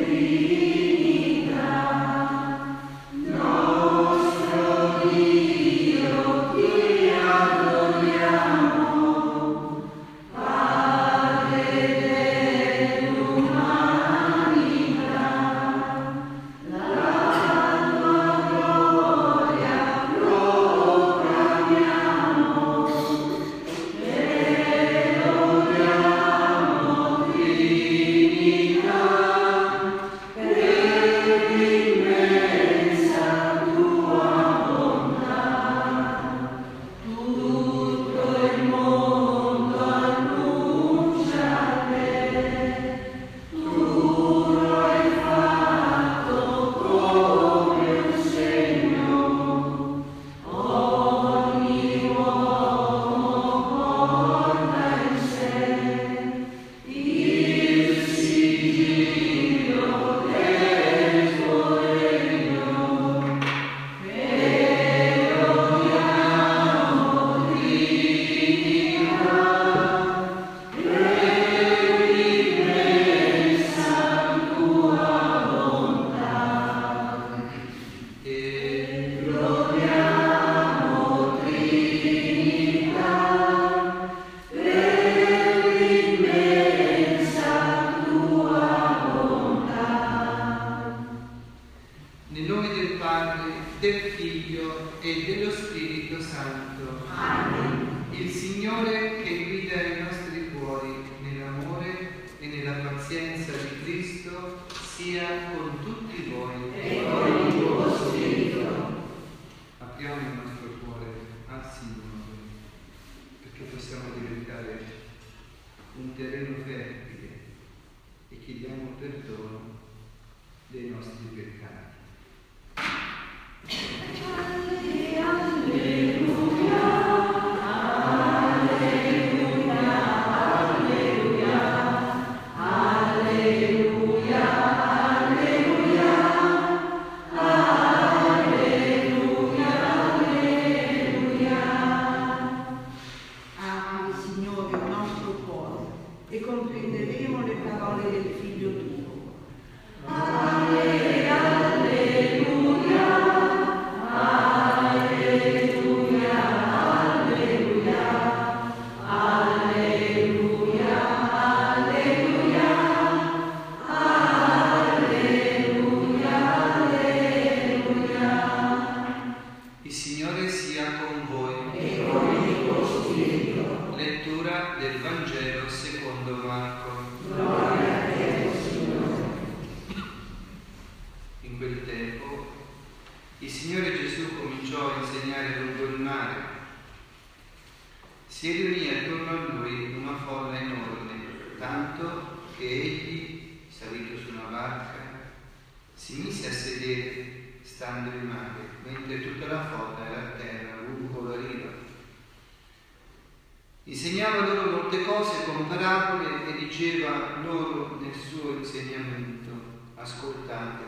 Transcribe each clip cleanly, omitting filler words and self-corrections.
Insegnava loro molte cose con parabole e diceva loro nel suo insegnamento: ascoltate.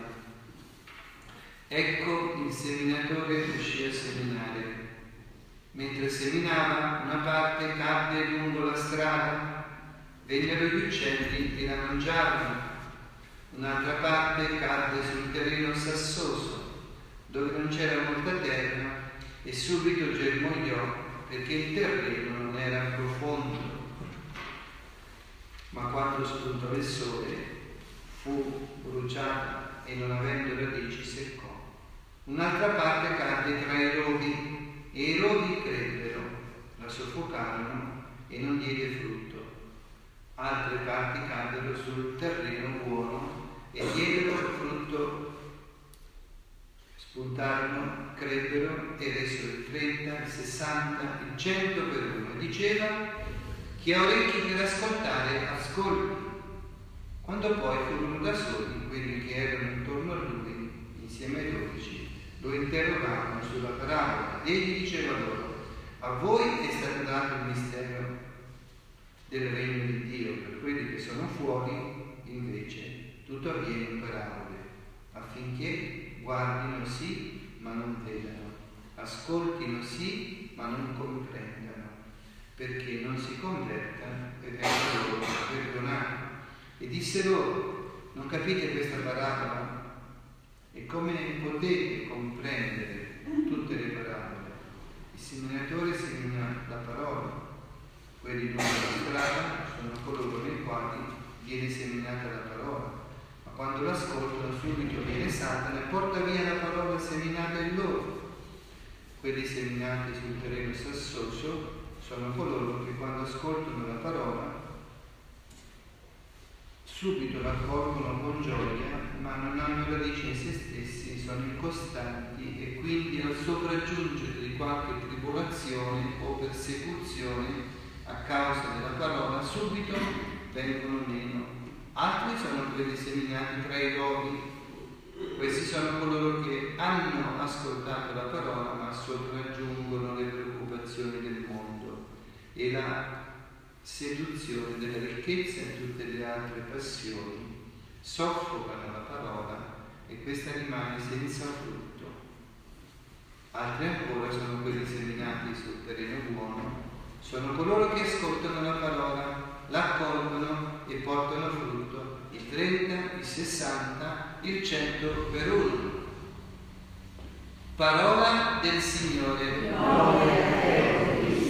Ecco, il seminatore uscì a seminare. Mentre seminava, una parte cadde lungo la strada, vennero gli uccelli e la mangiarono. Un'altra parte cadde sul terreno sassoso, dove non c'era molta terra, e subito germogliò, perché il terreno non era profondo. Ma quando spuntò il sole, fu bruciata e non avendo radici seccò. Un'altra parte cadde tra i rovi, e i rovi crebbero, la soffocarono e non diede frutto. Altre parti caddero sul terreno buono e diedero frutto. Spuntarono, crebbero e resero il 30, il 60, il 100 per uno. E diceva: chi ha orecchi per ascoltare, ascolti. Quando poi furono da soli, quelli che erano intorno a lui, insieme ai 12, lo interrogavano sulla parabola. Egli diceva loro: a voi è stato dato il mistero del regno di Dio, per quelli che sono fuori, invece, tutto avviene in parabole, affinché guardino sì, ma non vedano, ascoltino sì, ma non comprendano, perché non si convertano e vengano loro perdonati. E disse loro: Non capite questa parabola? E come potete comprendere tutte le parabole? Il seminatore semina la parola, quelli lungo la strada sono coloro nei quali viene seminata la parola, ma quando l'ascoltano subito viene Satana e porta via la parola seminata in loro. Quelli seminati sul terreno sassoso sono coloro che quando ascoltano la parola subito la accolgono con gioia, ma non hanno radici in se stessi, sono incostanti e quindi al sopraggiungere di qualche tribolazione o persecuzione a causa della parola subito vengono meno. Altri sono quelli seminati tra i rovi. Questi sono coloro che hanno ascoltato la parola ma sopraggiungono le preoccupazioni del mondo e la seduzione della ricchezza e tutte le altre passioni soffocano la parola e questa rimane senza frutto. Altri ancora sono quelli seminati sul terreno buono, sono coloro che ascoltano la parola, la accolgono e portano frutto, il 30, il 60, il 100 per uno. Parola del Signore.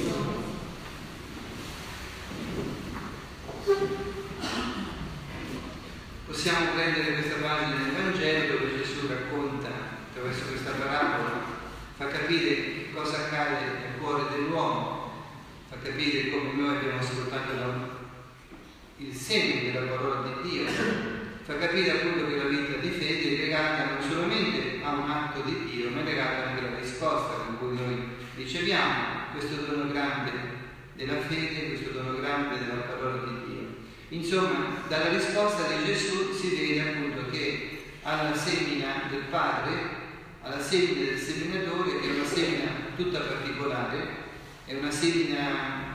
Possiamo prendere questa pagina del Vangelo dove Gesù racconta attraverso questa parabola, fa capire che cosa accade nel cuore dell'uomo, fa capire come noi abbiamo ascoltato il segno della parola di Dio, fa capire appunto che la vita di fede è legata non solamente a un atto di Dio, ma è legata anche alla risposta con cui noi riceviamo questo dono grande della fede, questo dono grande della parola di Dio. Insomma, dalla risposta di Gesù si vede appunto che alla semina del Padre, alla semina del seminatore, che è una semina tutta particolare, è una semina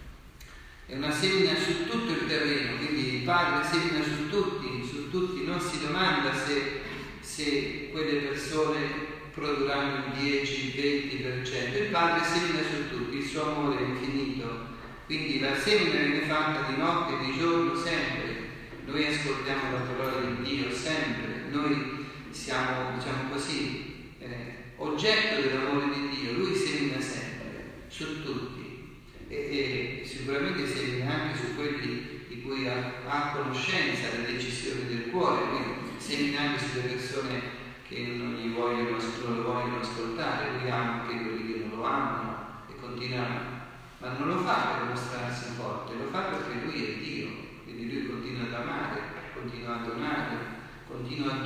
su tutto il terreno, quindi il Padre semina su tutti, non si domanda se quelle persone produrranno il 10, il 20%, il Padre semina su tutti, il suo amore è infinito. Quindi la semina viene fatta di notte e di giorno sempre, noi ascoltiamo la parola di Dio sempre, noi siamo, diciamo così, oggetto dell'amore di Dio, Lui semina sempre, su tutti e sicuramente semina anche su quelli di cui ha conoscenza delle decisioni del cuore, quindi semina anche sulle persone che non lo vogliono ascoltare, Lui ama anche quelli che non lo amano e continuano. Ma non lo fa per mostrarsi forte, lo fa perché Lui è Dio, quindi Lui continua ad amare, continua a donare, continua a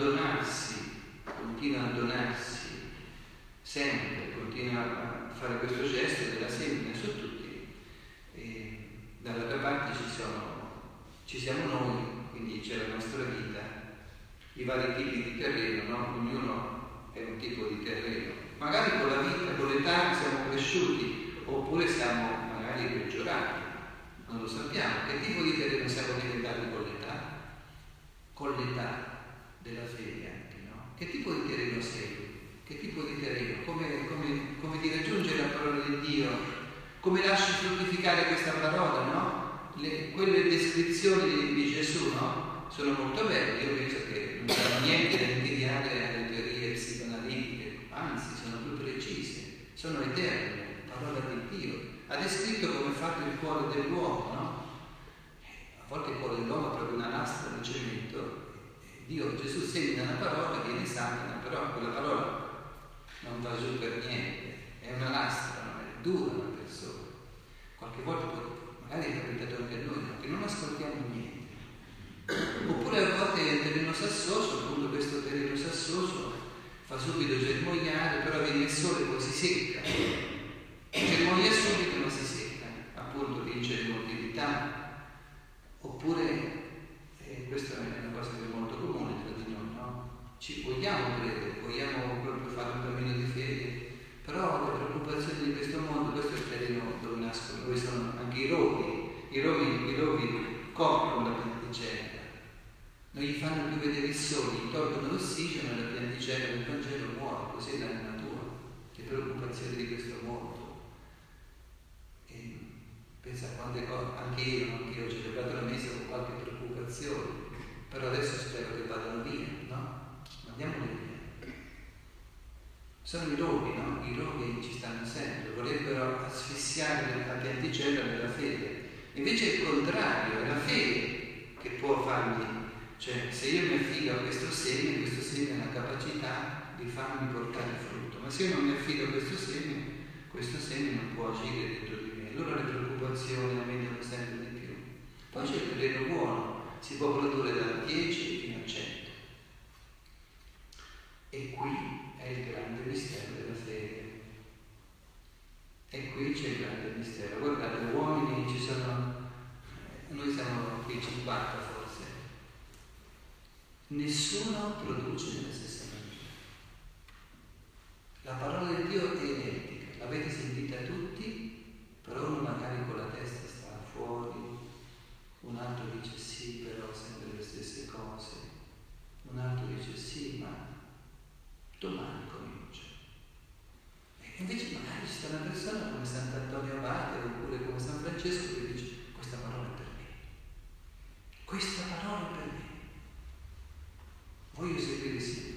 donarsi sempre, continua a fare questo gesto della semina su tutti. E dall'altra parte ci siamo noi, quindi c'è la nostra vita, i vari tipi di terreno, no? Ognuno è un tipo di terreno. Magari con la vita, con l'età siamo cresciuti, oppure siamo magari peggiorati, non lo sappiamo. Che tipo di terreno siamo diventati con l'età? Con l'età della fede anche, no? Che tipo di terreno sei? Che tipo di terreno? Come ti raggiunge la parola di Dio? Come lasci fruttificare questa parola, no? Quelle descrizioni di Gesù, no? Sono molto belle, io penso che non c'è niente da invidiare alle teorie psicoanalitiche, anzi sono più precise, sono eterne. Parola di Dio, ha descritto come è fatto il cuore dell'uomo, no? A volte il cuore dell'uomo è proprio una lastra di cemento, Gesù semina una parola, viene Satana, però quella parola non va giù per niente, è una lastra, non è dura una persona. Qualche volta magari è capitato anche a noi, no? Che non ascoltiamo niente. Oppure a volte il terreno sassoso, appunto questo terreno sassoso fa subito germogliare, però viene il sole e poi si secca. Germoglia subito ma si secca, appunto vince l'immobilità. Oppure, questa è una cosa che è molto comune tra di noi, no? Ci vogliamo credere, vogliamo proprio fare un cammino di fede, però le preoccupazioni di questo mondo, questo è il terreno dove nascono, dove sono anche i rovi coprono la pianticella, non gli fanno più vedere il sole, gli tolgono l'ossigeno e la pianticella del Vangelo muore, così è la natura, le preoccupazioni di questo mondo. Pensa a quante cose, anche io ho celebrato la messa con qualche preoccupazione, però adesso spero che vadano via, no? Mandiamoli via. Sono i roghi, no? I roghi ci stanno sempre, vorrebbero asfissiare la pianticella della fede. Invece è il contrario, è la fede che può farmi, cioè se io mi affido a questo seme ha la capacità di farmi portare frutto, ma se io non mi affido a questo seme non può agire dentro di me. Allora le preoccupazioni aumentano sempre di più. Poi c'è il terreno buono, si può produrre da 10 fino a 100. E qui è il grande mistero della fede. E qui c'è il grande mistero. Guardate, uomini ci sono, noi siamo qui 50 forse. Nessuno produce nella stessa maniera. La parola di Dio è identica, l'avete sentita tutti, però uno magari con la testa sta fuori, un altro dice sì, però sempre le stesse cose, un altro dice sì, ma domani comincia. E invece magari ci sta una persona come Sant'Antonio Abate oppure come San Francesco che dice questa parola è per me, questa parola è per me, voglio seguire sempre,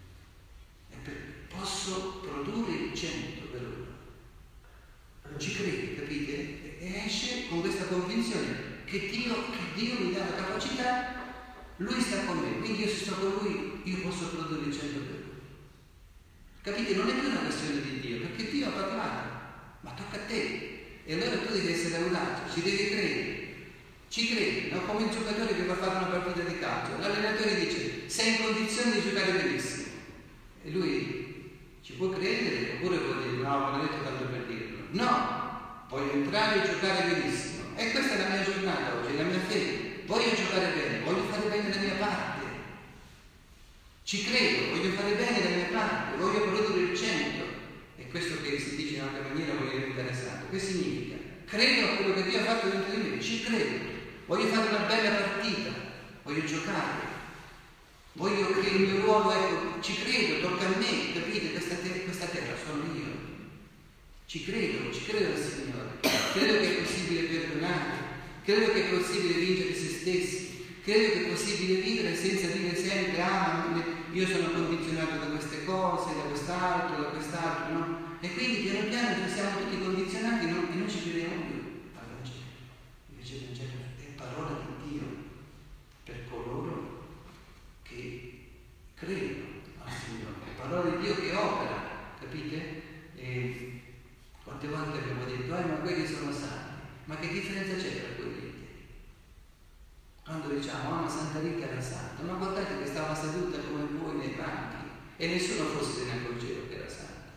posso produrre il 100 per ora, ci crede, capite? E esce con questa convinzione che Dio mi dà la capacità, Lui sta con me, quindi io se sto con Lui io posso produrre il 100 per ora. Capite? Non è più una questione di Dio, perché Dio ha parlato, ma tocca a te. E allora tu devi essere audace, ci devi credere. Ci credi, no? Come il giocatore che va a fare una partita di calcio. L'allenatore dice, sei in condizione di giocare benissimo. E lui ci può credere, oppure può dire, no, non ho detto tanto per dirlo. No, voglio entrare e giocare benissimo. E questa è la mia giornata oggi, la mia fede. Voglio giocare bene, voglio fare bene la mia parte. Ci credo, voglio fare bene la mia parte, voglio produrre il 100. E questo che si dice in un'altra maniera voglio diventare santo. Che significa? Credo a quello che Dio ha fatto dentro di me, ci credo. Voglio fare una bella partita, voglio giocare. Voglio che il mio ruolo, ecco, ci credo, tocca a me, capite? Questa terra sono io. Ci credo al Signore. Credo che è possibile perdonare, credo che è possibile vincere se stessi, credo che è possibile vivere senza dire sempre io sono condizionato da queste cose, da quest'altro, no? E quindi piano piano ci siamo tutti condizionati e non ci crediamo più al Vangelo. Invece il Vangelo è parola di Dio per coloro che credono al Signore, è parola di Dio che opera, capite? E quante volte abbiamo detto, ma quelli sono santi, ma che differenza c'è tra quelli? Quando diciamo, ma Santa Rita era santa, ma guardate che stava seduta come voi nei banchi e nessuno forse se ne accorgeva che era santa.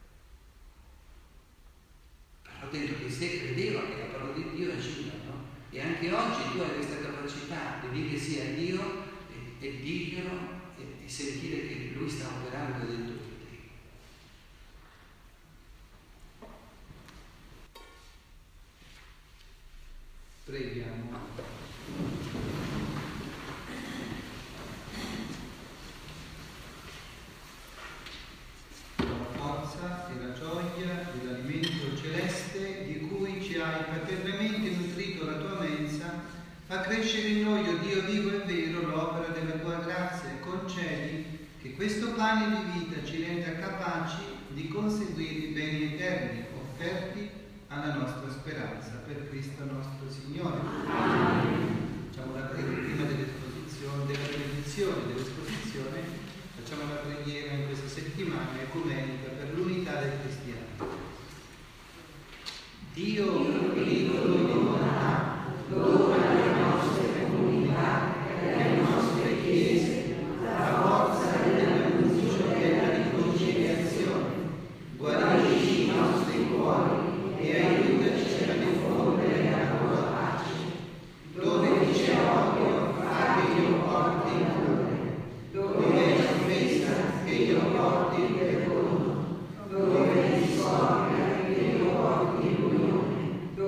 Però dentro di sé credeva che la parola di Dio agiva, no? E anche oggi tu hai questa capacità di dire sì a Dio e dirglielo e sentire che Lui sta operando dentro di te. Preghiamo. E la gioia dell'alimento celeste di cui ci hai paternamente nutrito la tua mensa, fa crescere in noi, o Dio vivo e vero, l'opera della tua grazia e concedi che questo pane di vita ci renda capaci di conseguire i beni eterni offerti alla nostra speranza per Cristo nostro Signore. Facciamo la preghiera prima dell'esposizione, della benedizione dell'esposizione. Facciamo la preghiera in questa settimana ecumenica per l'unità dei cristiani. Dio ricco di bontà, dona alle nostre comunità e alle nostre chiese la forza dell'annuncio della riconciliazione. Guarisci i nostri cuori e aiutaci a diffondere la tua pace. Dove c'è odio, fa che io porti amore. Dove c'è offesa, che io porti perdono. Dove c'è discordia, che io porti unione.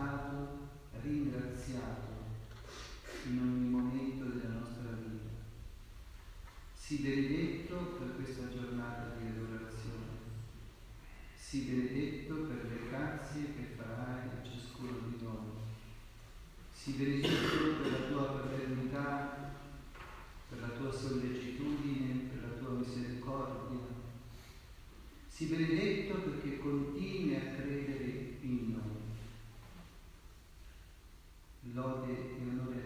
lodato, ringraziato in ogni momento della nostra vita. Sii benedetto per questa giornata di adorazione. Sii benedetto per le grazie che farai a ciascuno di noi. Sii benedetto per la tua paternità, per la tua sollecitudine, per la tua misericordia. Sii benedetto perché continui a credere in noi. Lode e onore